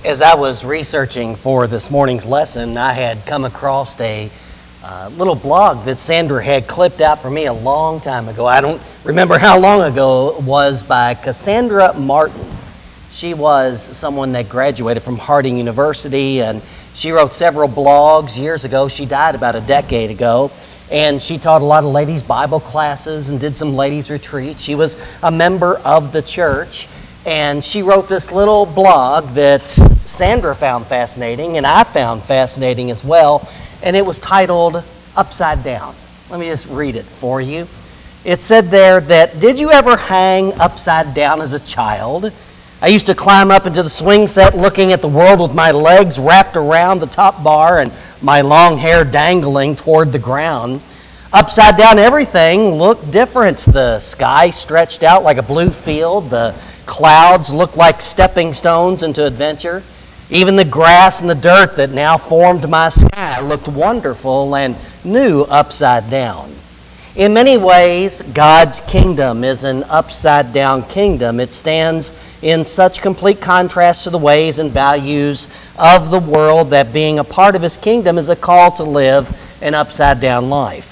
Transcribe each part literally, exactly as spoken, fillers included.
As I was researching for this morning's lesson, I had come across a uh, little blog that Sandra had clipped out for me a long time ago. I don't remember how long ago it was, by Cassandra Martin. She was someone that graduated from Harding University, and she wrote several blogs years ago. She died about a decade ago, and she taught a lot of ladies' Bible classes and did some ladies' retreats. She was a member of the church. And she wrote this little blog that Sandra found fascinating, and I found fascinating as well, and it was titled Upside Down. Let me just read it for you. It said there that, "Did you ever hang upside down as a child? I used to climb up into the swing set looking at the world with my legs wrapped around the top bar and my long hair dangling toward the ground. Upside down, everything looked different. The sky stretched out like a blue field. The clouds looked like stepping stones into adventure. Even the grass and the dirt that now formed my sky looked wonderful and new upside down." In many ways, God's kingdom is an upside-down kingdom. It stands in such complete contrast to the ways and values of the world that being a part of His kingdom is a call to live an upside-down life.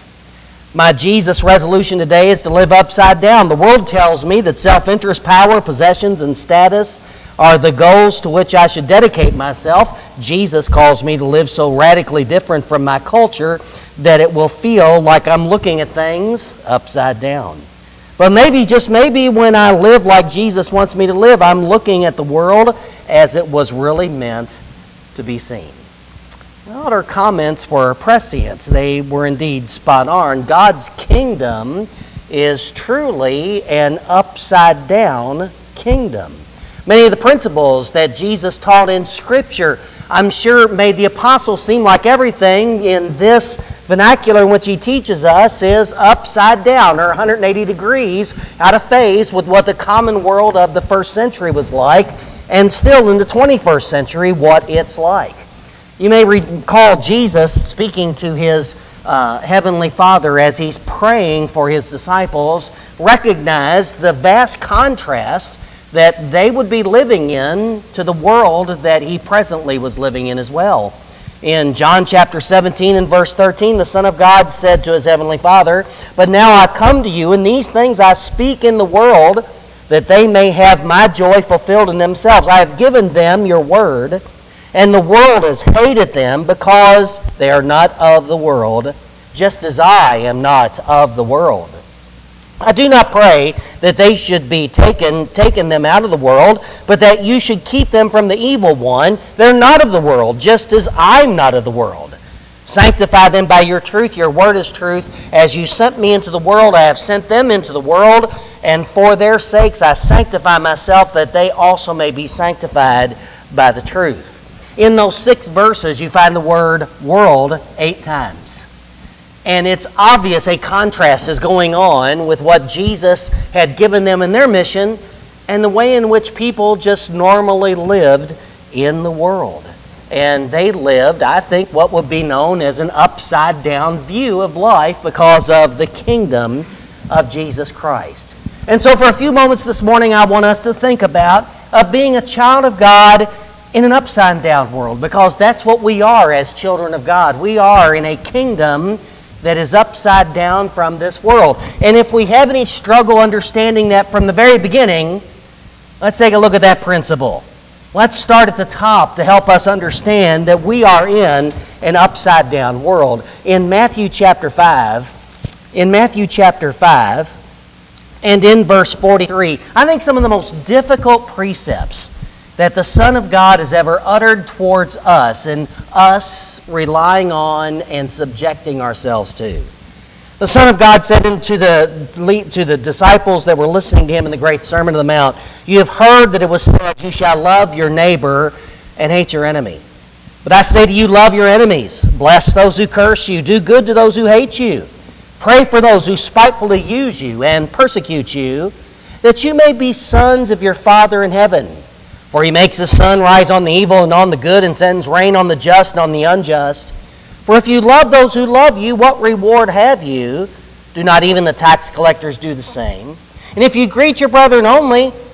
My Jesus resolution today is to live upside down. The world tells me that self-interest, power, possessions, and status are the goals to which I should dedicate myself. Jesus calls me to live so radically different from my culture that it will feel like I'm looking at things upside down. But maybe, just maybe, when I live like Jesus wants me to live, I'm looking at the world as it was really meant to be seen. Well, her comments were prescient. They were indeed spot on. God's kingdom is truly an upside-down kingdom. Many of the principles that Jesus taught in Scripture, I'm sure, made the apostles seem like everything in this vernacular in which he teaches us is upside down, or one hundred eighty degrees out of phase with what the common world of the first century was like, and still in the twenty-first century, what it's like. You may recall Jesus speaking to his uh, heavenly Father as he's praying for his disciples, recognize the vast contrast that they would be living in to the world that he presently was living in as well. In John chapter seventeen and verse thirteen, the Son of God said to his heavenly Father, "But now I come to you, and these things I speak in the world, that they may have my joy fulfilled in themselves. I have given them your word, and the world has hated them because they are not of the world, just as I am not of the world. I do not pray that they should be taken, taken them out of the world, but that you should keep them from the evil one. They're not of the world, just as I'm not of the world. Sanctify them by your truth. Your word is truth. As you sent me into the world, I have sent them into the world, and for their sakes I sanctify myself, that they also may be sanctified by the truth." In those six verses, you find the word world eight times. And it's obvious a contrast is going on with what Jesus had given them in their mission and the way in which people just normally lived in the world. And they lived, I think, what would be known as an upside-down view of life because of the kingdom of Jesus Christ. And so for a few moments this morning, I want us to think about uh, being a child of God in an upside-down world, because that's what we are as children of God. We are in a kingdom that is upside down from this world. And if we have any struggle understanding that from the very beginning, let's take a look at that principle. Let's start at the top to help us understand that we are in an upside-down world. In Matthew chapter five, in Matthew chapter five, and in verse forty-three, I think some of the most difficult precepts that the Son of God has ever uttered towards us, and us relying on and subjecting ourselves to. The Son of God said to the, to the disciples that were listening to him in the great Sermon on the Mount, "You have heard that it was said, you shall love your neighbor and hate your enemy. But I say to you, love your enemies. Bless those who curse you. Do good to those who hate you. Pray for those who spitefully use you and persecute you, that you may be sons of your Father in heaven. For he makes his sun rise on the evil and on the good, and sends rain on the just and on the unjust. For if you love those who love you, what reward have you? Do not even the tax collectors do the same? And if you greet your brethren only,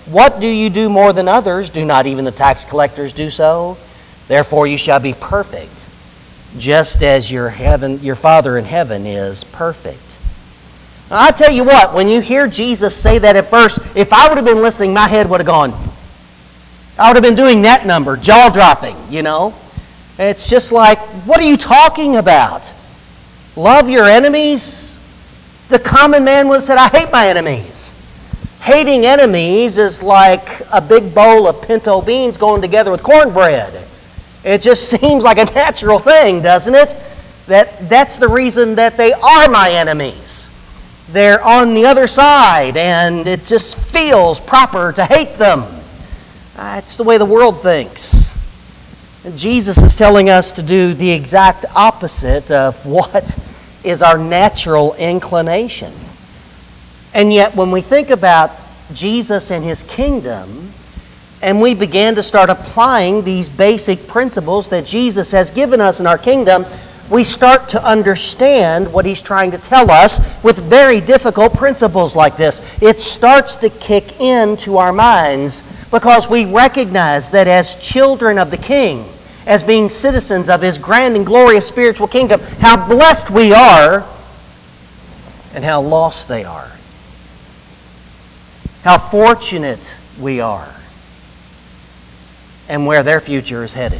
What do you do more than others? Do not even the tax collectors do so? Therefore you shall be perfect, just as your heaven, your Father in heaven is perfect. Now, I tell you what, when you hear Jesus say that at first, if I would have been listening, my head would have gone, I would have been doing that number, jaw-dropping, you know. It's just like, what are you talking about? Love your enemies? The common man would have said, I hate my enemies. Hating enemies is like a big bowl of pinto beans going together with cornbread. It just seems like a natural thing, doesn't it? That that's the reason that they are my enemies. They're on the other side, and it just feels proper to hate them. Uh, it's the way the world thinks. And Jesus is telling us to do the exact opposite of what is our natural inclination. And yet, when we think about Jesus and His kingdom, and we begin to start applying these basic principles that Jesus has given us in our kingdom, we start to understand what He's trying to tell us with very difficult principles like this. It starts to kick into our minds because we recognize that as children of the King, as being citizens of His grand and glorious spiritual kingdom, how blessed we are and how lost they are. How fortunate we are and where their future is headed.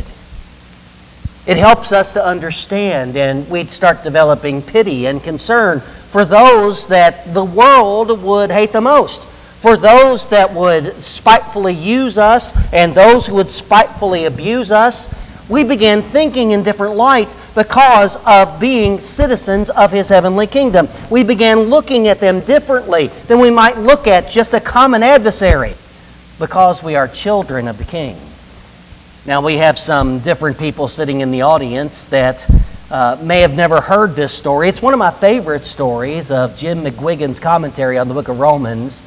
It helps us to understand, and we'd start developing pity and concern for those that the world would hate the most, for those that would spitefully use us and those who would spitefully abuse us. We begin thinking in different light because of being citizens of His heavenly kingdom. We began looking at them differently than we might look at just a common adversary because we are children of the King. Now, we have some different people sitting in the audience that uh, may have never heard this story. It's one of my favorite stories of Jim McGuigan's commentary on the book of Romans.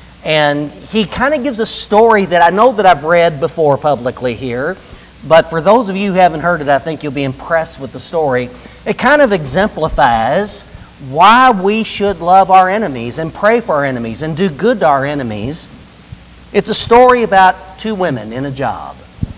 And he kind of gives a story that I know that I've read before publicly here. But for those of you who haven't heard it, I think you'll be impressed with the story. It kind of exemplifies why we should love our enemies and pray for our enemies and do good to our enemies. It's a story about two women in a job.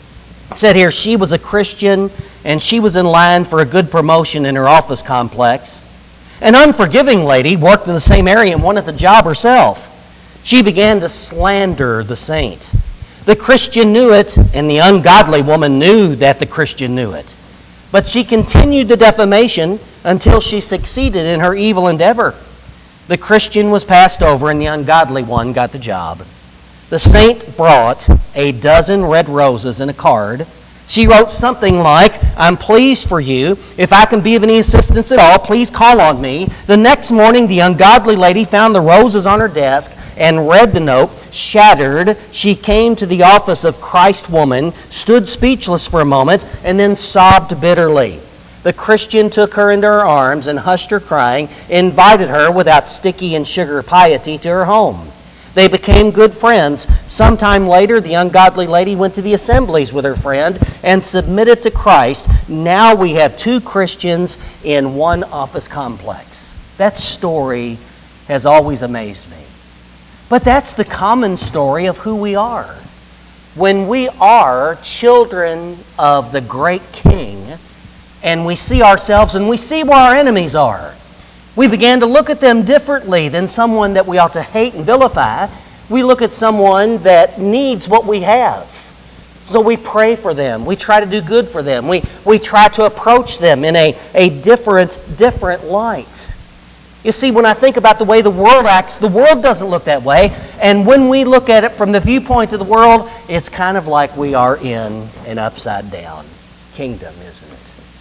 It said here, she was a Christian and she was in line for a good promotion in her office complex. An unforgiving lady worked in the same area and wanted the job herself. She began to slander the saint. The Christian knew it, and the ungodly woman knew that the Christian knew it. But she continued the defamation until she succeeded in her evil endeavor. The Christian was passed over, and the ungodly one got the job. The saint brought a dozen red roses in a card. She wrote something like, I'm pleased for you. If I can be of any assistance at all, please call on me. The next morning, the ungodly lady found the roses on her desk and read the note. Shattered, she came to the office of Christ Woman, stood speechless for a moment, and then sobbed bitterly. The Christian took her into her arms and hushed her crying, invited her without sticky and sugar piety to her home. They became good friends. Sometime later, the ungodly lady went to the assemblies with her friend and submitted to Christ. Now we have two Christians in one office complex. That story has always amazed me. But that's the common story of who we are. When we are children of the great King, and we see ourselves and we see where our enemies are, we began to look at them differently than someone that we ought to hate and vilify. We look at someone that needs what we have. So we pray for them. We try to do good for them. We, we try to approach them in a, a different, different light. You see, when I think about the way the world acts, the world doesn't look that way. And when we look at it from the viewpoint of the world, it's kind of like we are in an upside-down kingdom, isn't it?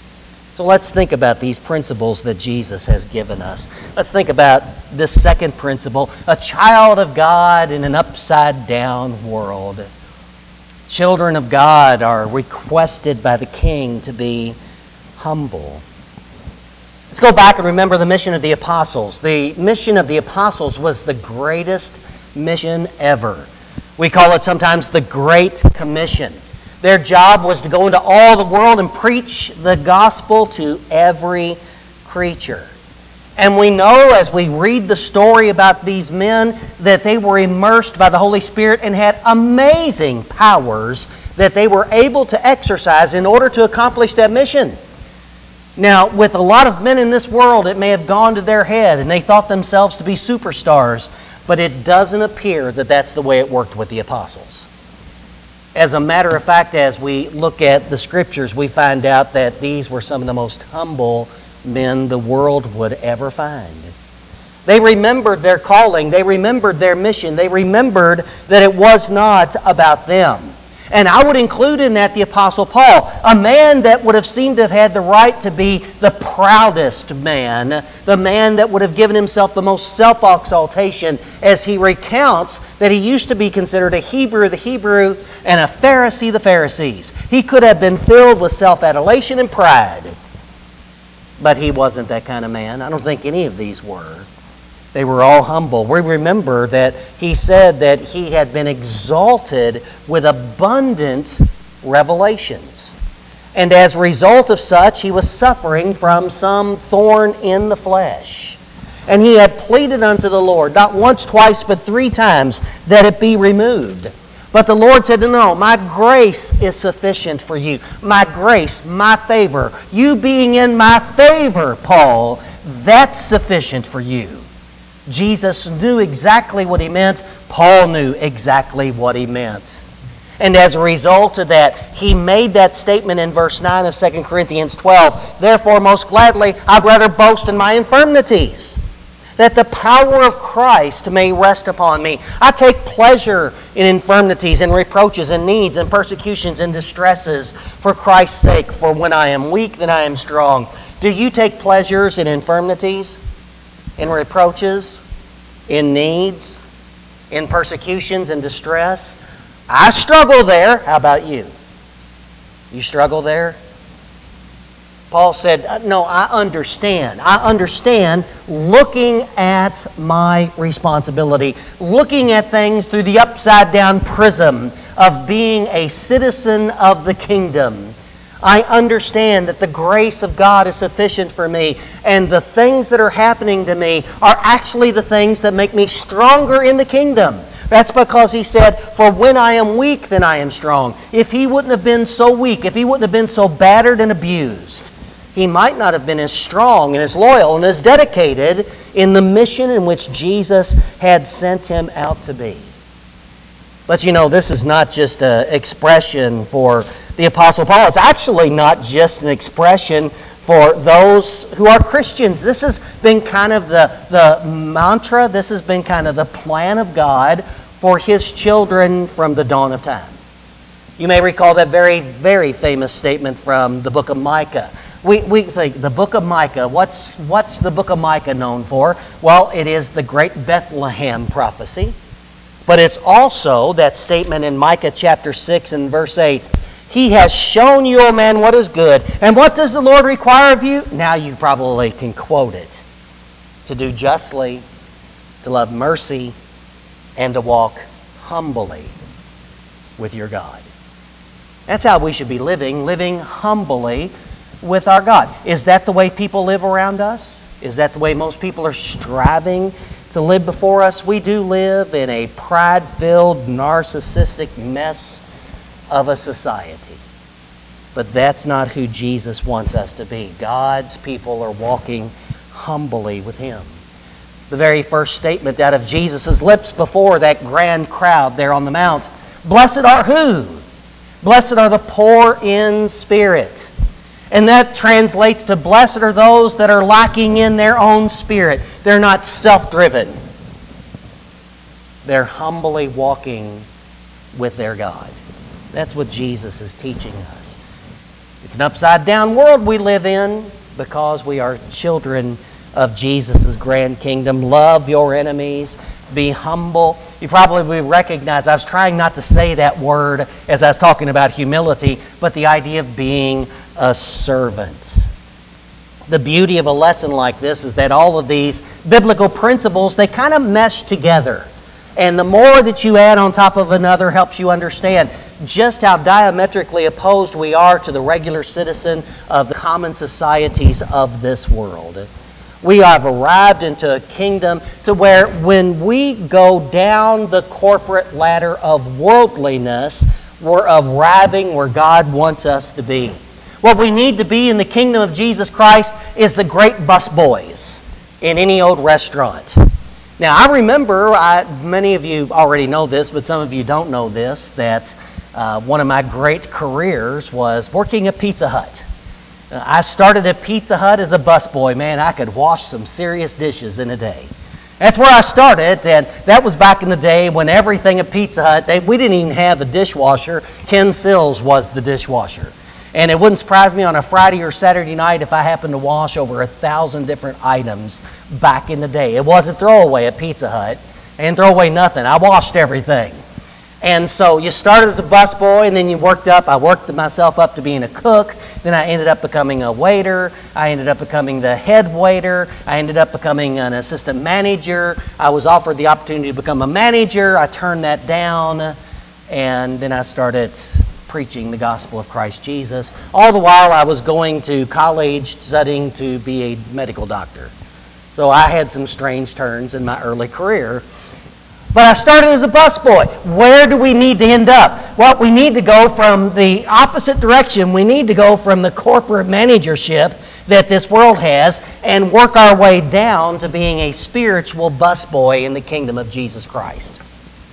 So let's think about these principles that Jesus has given us. Let's think about this second principle, a child of God in an upside-down world. Children of God are requested by the King to be humble. Let's go back and remember the mission of the apostles. The mission of the apostles was the greatest mission ever. We call it sometimes the Great Commission. Their job was to go into all the world and preach the gospel to every creature. And we know as we read the story about these men that they were immersed by the Holy Spirit and had amazing powers that they were able to exercise in order to accomplish that mission. Now, with a lot of men in this world, it may have gone to their head and they thought themselves to be superstars, but it doesn't appear that that's the way it worked with the apostles. As a matter of fact, as we look at the Scriptures, we find out that these were some of the most humble men the world would ever find. They remembered their calling. They remembered their mission. They remembered that it was not about them. And I would include in that the Apostle Paul, a man that would have seemed to have had the right to be the proudest man, the man that would have given himself the most self-exaltation, as he recounts that he used to be considered a Hebrew the Hebrew and a Pharisee the Pharisees. He could have been filled with self-adulation and pride. But he wasn't that kind of man. I don't think any of these were. They were all humble. We remember that he said that he had been exalted with abundant revelations. And as a result of such, he was suffering from some thorn in the flesh. And he had pleaded unto the Lord, not once, twice, but three times, that it be removed. But the Lord said, no, my grace is sufficient for you. My grace, my favor. You being in my favor, Paul, that's sufficient for you. Jesus knew exactly what he meant. Paul knew exactly what he meant. And as a result of that, he made that statement in verse nine of Second Corinthians twelve. Therefore, most gladly, I'd rather boast in my infirmities, that the power of Christ may rest upon me. I take pleasure in infirmities and reproaches and needs and persecutions and distresses for Christ's sake. For when I am weak, then I am strong. Do you take pleasures in infirmities, in reproaches, in needs, in persecutions and distress? I struggle there. How about you? You struggle there? Paul said, no, I understand. I understand looking at my responsibility, looking at things through the upside-down prism of being a citizen of the kingdom. I understand that the grace of God is sufficient for me, and the things that are happening to me are actually the things that make me stronger in the kingdom. That's because he said, for when I am weak, then I am strong. If he wouldn't have been so weak, if he wouldn't have been so battered and abused, he might not have been as strong and as loyal and as dedicated in the mission in which Jesus had sent him out to be. But you know, this is not just an expression for the Apostle Paul. It's actually not just an expression for those who are Christians. This has been kind of the, the mantra, this has been kind of the plan of God for his children from the dawn of time. You may recall that very, very famous statement from the book of Micah. We we think the book of Micah, what's what's the book of Micah known for? Well, it is the great Bethlehem prophecy. But it's also that statement in Micah chapter six and verse eight. He has shown you, O man, what is good. And what does the Lord require of you? Now you probably can quote it. To do justly, to love mercy, and to walk humbly with your God. That's how we should be living, living humbly with our God. Is that the way people live around us? Is that the way most people are striving to live before us? We do live in a pride-filled, narcissistic mess of a society. But that's not who Jesus wants us to be. God's people are walking humbly with him. The very first statement out of Jesus' lips before that grand crowd there on the mount, blessed are who? Blessed are the poor in spirit. And that translates to blessed are those that are lacking in their own spirit. They're not self-driven. They're humbly walking with their God. That's what Jesus is teaching us. It's an upside-down world we live in because we are children of Jesus' grand kingdom. Love your enemies. Be humble. You probably recognize, I was trying not to say that word as I was talking about humility, but the idea of being a servant. The beauty of a lesson like this is that all of these biblical principles, they kind of mesh together. And the more that you add on top of another helps you understand just how diametrically opposed we are to the regular citizen of the common societies of this world. We have arrived into a kingdom to where when we go down the corporate ladder of worldliness, we're arriving where God wants us to be. What we need to be in the kingdom of Jesus Christ is the great busboys in any old restaurant. Now, I remember, I, many of you already know this, but some of you don't know this, that uh, one of my great careers was working at Pizza Hut. Uh, I started at Pizza Hut as a busboy. Man, I could wash some serious dishes in a day. That's where I started, and that was back in the day when everything at Pizza Hut, they, we didn't even have a dishwasher. Ken Sills was the dishwasher. And it wouldn't surprise me on a Friday or Saturday night if I happened to wash over a thousand different items back in the day. It wasn't throwaway at Pizza Hut. I didn't throw away nothing. I washed everything. And so you started as a busboy, and then you worked up. I worked myself up to being a cook. Then I ended up becoming a waiter. I ended up becoming the head waiter. I ended up becoming an assistant manager. I was offered the opportunity to become a manager. I turned that down, and then I started preaching the gospel of Christ Jesus. All the while I was going to college studying to be a medical doctor. So I had some strange turns in my early career. But I started as a busboy. Where do we need to end up? Well, we need to go from the opposite direction. We need to go from the corporate managership that this world has and work our way down to being a spiritual busboy in the kingdom of Jesus Christ.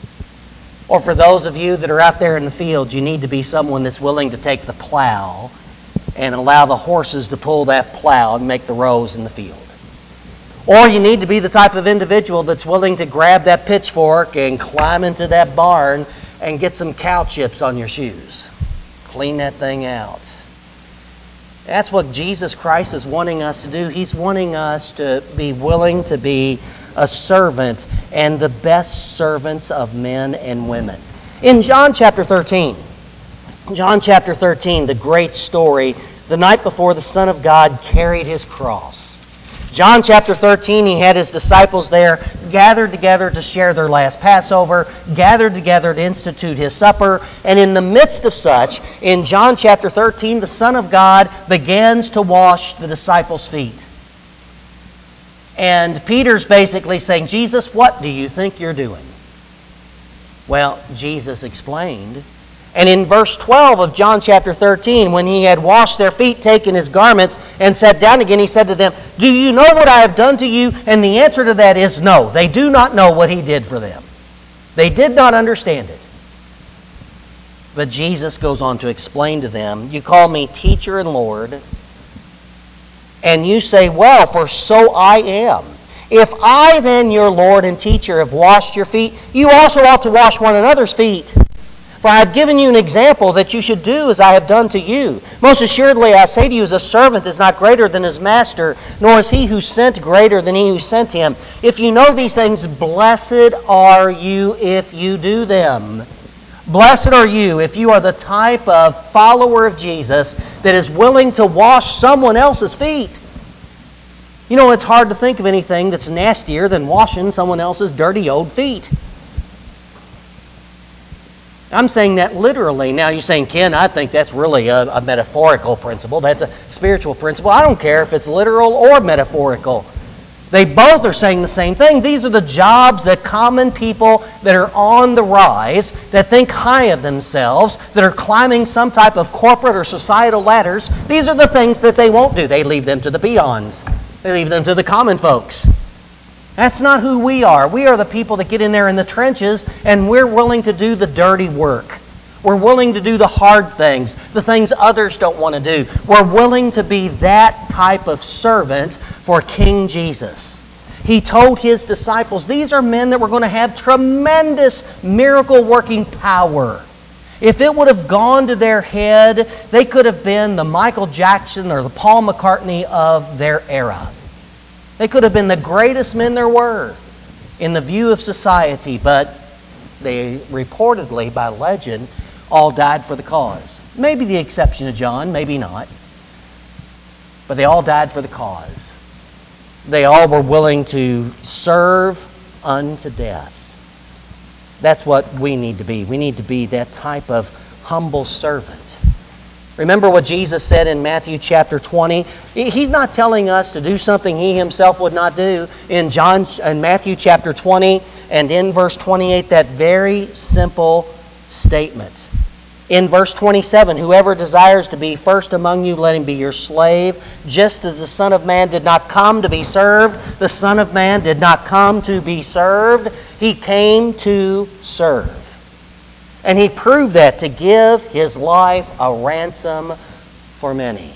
Or for those of you that are out there in the field, you need to be someone that's willing to take the plow and allow the horses to pull that plow and make the rows in the field. Or you need to be the type of individual that's willing to grab that pitchfork and climb into that barn and get some cow chips on your shoes. Clean that thing out. That's what Jesus Christ is wanting us to do. He's wanting us to be willing to be a servant and the best servants of men and women. In John chapter thirteen, John chapter thirteen, the great story, the night before the Son of God carried his cross. John chapter thirteen, he had his disciples there, gathered together to share their last Passover, gathered together to institute his supper, and in the midst of such, in John chapter thirteen, the Son of God begins to wash the disciples' feet. And Peter's basically saying, Jesus, what do you think you're doing? Well, Jesus explained. And in verse twelve of John chapter thirteen, when he had washed their feet, taken his garments, and sat down again, he said to them, do you know what I have done to you? And the answer to that is no. They do not know what he did for them. They did not understand it. But Jesus goes on to explain to them, you call me teacher and Lord, and you say, well, for so I am. If I then, your Lord and teacher, have washed your feet, you also ought to wash one another's feet. For I have given you an example that you should do as I have done to you. Most assuredly, I say to you, as a servant is not greater than his master, nor is he who sent greater than he who sent him. If you know these things, blessed are you if you do them. Blessed are you if you are the type of follower of Jesus that is willing to wash someone else's feet. You know, it's hard to think of anything that's nastier than washing someone else's dirty old feet. I'm saying that literally. Now you're saying, Ken, I think that's really a, a metaphorical principle. That's a spiritual principle. I don't care if it's literal or metaphorical. They both are saying the same thing. These are the jobs that common people that are on the rise, that think high of themselves, that are climbing some type of corporate or societal ladders, these are the things that they won't do. They leave them to the peons. They leave them to the common folks. That's not who we are. We are the people that get in there in the trenches, and we're willing to do the dirty work. We're willing to do the hard things, the things others don't want to do. We're willing to be that type of servant for King Jesus. He told his disciples, these are men that were going to have tremendous miracle-working power. If it would have gone to their head, they could have been the Michael Jackson or the Paul McCartney of their era. They could have been the greatest men there were in the view of society, but they reportedly, by legend, all died for the cause. Maybe the exception of John, maybe not. But they all died for the cause. They all were willing to serve unto death. That's what we need to be. We need to be that type of humble servant. Remember what Jesus said in Matthew chapter twenty? He's not telling us to do something He Himself would not do. In John, in Matthew chapter twenty and in verse twenty-eight, that very simple statement. In verse twenty-seven, whoever desires to be first among you, let him be your slave. Just as the Son of Man did not come to be served, the Son of Man did not come to be served. He came to serve. And He proved that to give His life a ransom for many.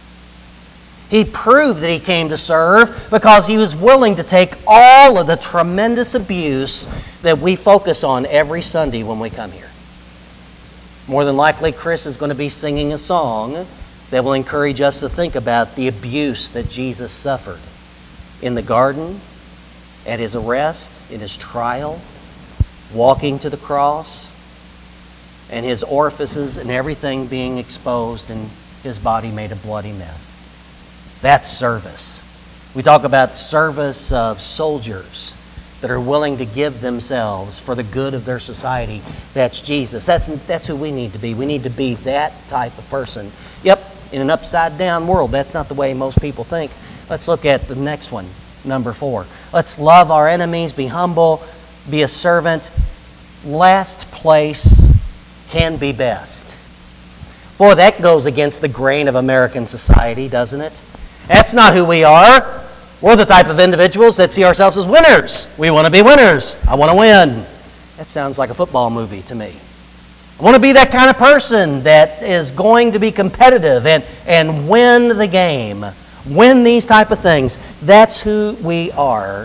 He proved that He came to serve because He was willing to take all of the tremendous abuse that we focus on every Sunday when we come here. More than likely, Chris is going to be singing a song that will encourage us to think about the abuse that Jesus suffered in the garden, at His arrest, in His trial, walking to the cross, and His orifices and everything being exposed and His body made a bloody mess. That's service. We talk about service of soldiers that are willing to give themselves for the good of their society. That's Jesus. That's, that's who we need to be. We need to be that type of person. Yep, in an upside-down world, that's not the way most people think. Let's look at the next one, number four. Let's love our enemies, be humble, be a servant. Last place can be best. Boy, that goes against the grain of American society, doesn't it? That's not who we are. We're the type of individuals that see ourselves as winners. We want to be winners. I want to win. That sounds like a football movie to me. I want to be that kind of person that is going to be competitive and, and win the game. Win these type of things. That's who we are.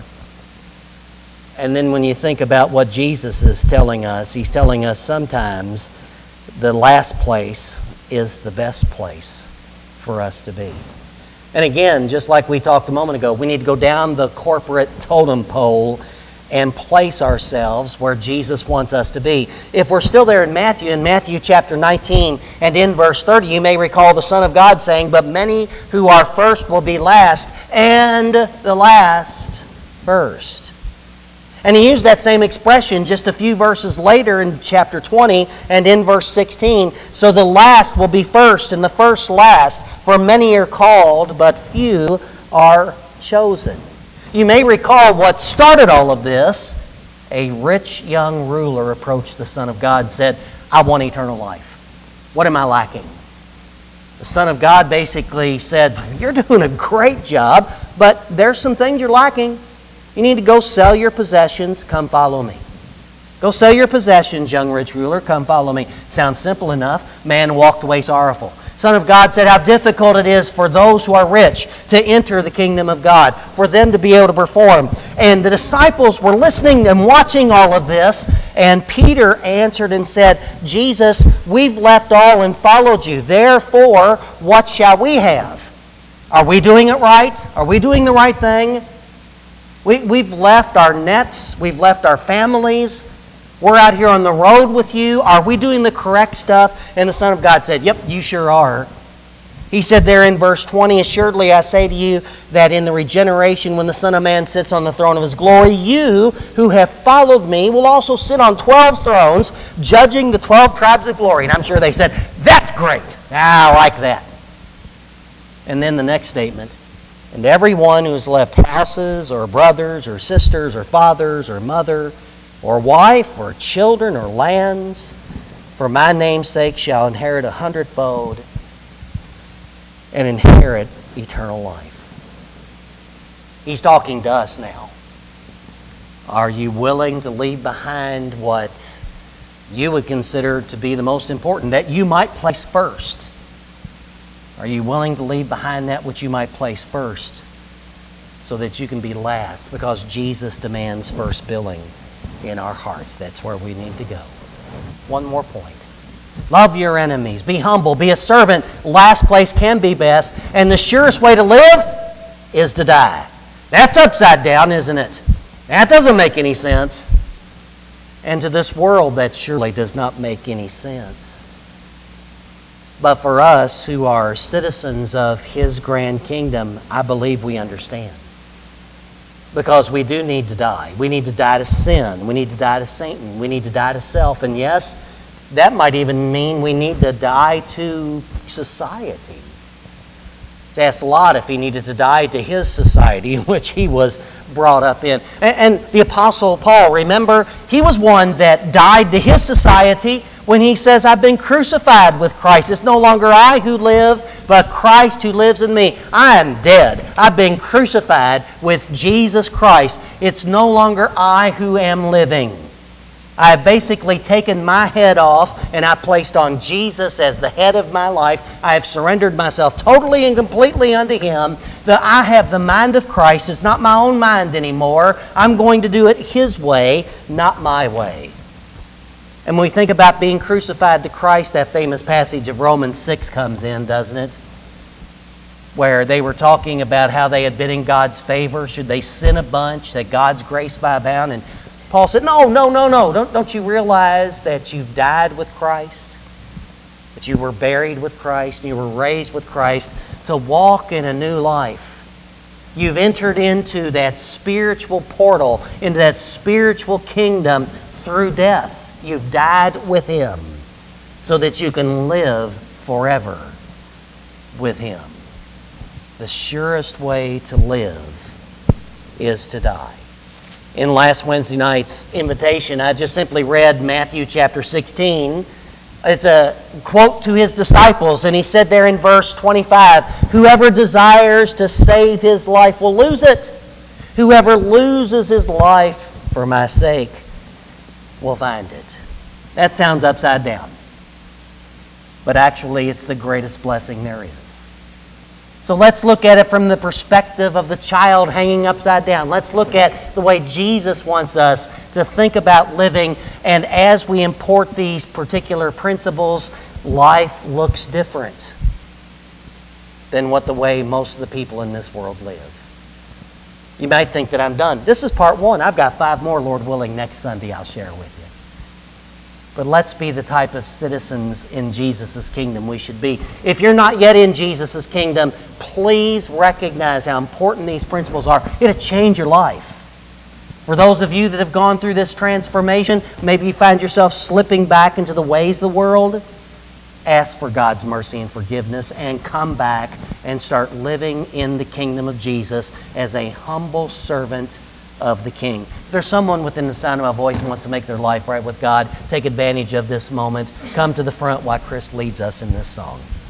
And then when you think about what Jesus is telling us, He's telling us sometimes the last place is the best place for us to be. And again, just like we talked a moment ago, we need to go down the corporate totem pole and place ourselves where Jesus wants us to be. If we're still there in Matthew, in Matthew chapter nineteen and in verse thirty, you may recall the Son of God saying, "But many who are first will be last, and the last first." And He used that same expression just a few verses later in chapter twenty and in verse sixteen. "So the last will be first, and the first last. For many are called, but few are chosen." You may recall what started all of this. A rich young ruler approached the Son of God and said, "I want eternal life. What am I lacking?" The Son of God basically said, "You're doing a great job, but there's some things you're lacking. You need to go sell your possessions, come follow me." Go sell your possessions, young rich ruler, come follow me. Sounds simple enough. Man walked away sorrowful. Son of God said how difficult it is for those who are rich to enter the kingdom of God, for them to be able to perform. And the disciples were listening and watching all of this, and Peter answered and said, "Jesus, we've left all and followed you. Therefore, what shall we have?" Are we doing it right? Are we doing the right thing? We, we've left our nets. We've left our families. We're out here on the road with you. Are we doing the correct stuff? And the Son of God said, "Yep, you sure are." He said there in verse twenty, "Assuredly I say to you that in the regeneration when the Son of Man sits on the throne of His glory, you who have followed me will also sit on twelve thrones, judging the twelve tribes of glory." And I'm sure they said, "That's great. Ah, I like that." And then the next statement, "And everyone who has left houses or brothers or sisters or fathers or mother or wife or children or lands for my name's sake shall inherit a hundredfold and inherit eternal life." He's talking to us now. Are you willing to leave behind what you would consider to be the most important, that you might place first? Are you willing to leave behind that which you might place first so that you can be last? Because Jesus demands first billing in our hearts. That's where we need to go. One more point. Love your enemies. Be humble. Be a servant. Last place can be best. And the surest way to live is to die. That's upside down, isn't it? That doesn't make any sense. And to this world, that surely does not make any sense. But for us who are citizens of His grand kingdom, I believe we understand. Because we do need to die. We need to die to sin. We need to die to Satan. We need to die to self. And yes, That might even mean we need to die to society. It's asked Lot if he needed to die to his society in which he was brought up in. And, and the Apostle Paul, remember, he was one that died to his society when he says, I've been crucified with Christ. It's no longer I who live, but Christ who lives in me. I am dead. I've been crucified with Jesus Christ. It's no longer I who am living. I have basically taken my head off and I placed on Jesus as the head of my life. I have surrendered myself totally and completely unto Him. That I have the mind of Christ. It's not my own mind anymore. I'm going to do it His way, not my way. And when we think about being crucified to Christ, that famous passage of Romans six comes in, doesn't it? Where they were talking about how they had been in God's favor. Should they sin a bunch, that God's grace might abound? And Paul said, no, no, no, no. Don't, don't you realize that you've died with Christ? That you were buried with Christ and you were raised with Christ to walk in a new life. You've entered into that spiritual portal, into that spiritual kingdom through death. You've died with Him so that you can live forever with Him. The surest way to live is to die. In last Wednesday night's invitation, I just simply read Matthew chapter sixteen. It's a quote to His disciples, and He said there in verse twenty-five, whoever desires to save his life will lose it. Whoever loses his life for my sake will find it. That sounds upside down. But actually, it's the greatest blessing there is. So let's look at it from the perspective of the child hanging upside down. Let's look at the way Jesus wants us to think about living. And as we import these particular principles, life looks different than what the way most of the people in this world live. You might think that I'm done. This is part one. I've got five more, Lord willing, next Sunday I'll share with you. But let's be the type of citizens in Jesus' kingdom we should be. If you're not yet in Jesus' kingdom, please recognize how important these principles are. It'll change your life. For those of you that have gone through this transformation, maybe you find yourself slipping back into the ways of the world, ask for God's mercy and forgiveness and come back and start living in the kingdom of Jesus as a humble servant of the King. If there's someone within the sound of my voice who wants to make their life right with God, take advantage of this moment. Come to the front while Chris leads us in this song.